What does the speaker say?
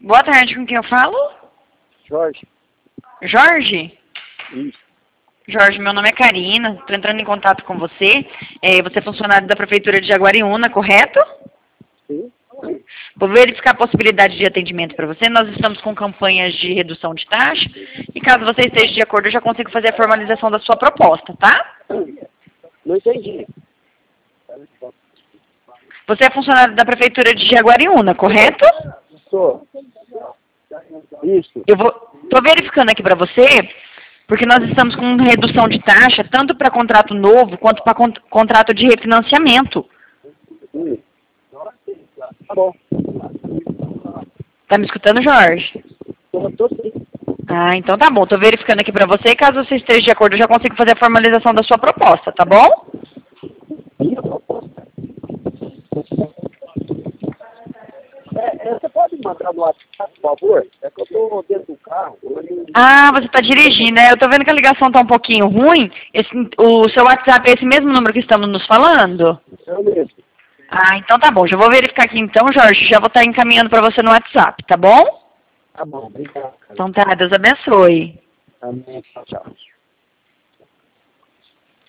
Boa tarde, com quem eu falo? Jorge. Jorge? Isso. Jorge, meu nome é Karina, estou entrando em contato com você. Você é funcionário da Prefeitura de Jaguariúna, correto? Sim. Vou verificar a possibilidade de atendimento para você. Nós estamos com campanhas de redução de taxa e caso você esteja de acordo, eu já consigo fazer a formalização da sua proposta, tá? Não entendi. Você é funcionário da Prefeitura de Jaguariúna, correto? Sou. Isso. Estou verificando aqui para você, porque nós estamos com redução de taxa, tanto para contrato novo, quanto para contrato de refinanciamento. Tá bom. Tá me escutando, Jorge? Tô sim. Ah, então tá bom. Estou verificando aqui para você, caso você esteja de acordo, eu já consigo fazer a formalização da sua proposta, tá bom? Minha proposta. Você pode mandar no WhatsApp, por favor? É que eu tô dentro do carro. Ah, você está dirigindo, né? Eu estou vendo que a ligação está um pouquinho ruim. O seu WhatsApp é esse mesmo número que estamos nos falando? É o mesmo. Ah, então tá bom. Já vou verificar aqui então, Jorge. Já vou estar encaminhando para você no WhatsApp, tá bom? Tá bom, obrigado. Então tá, Deus abençoe. Amém. Tchau, tchau.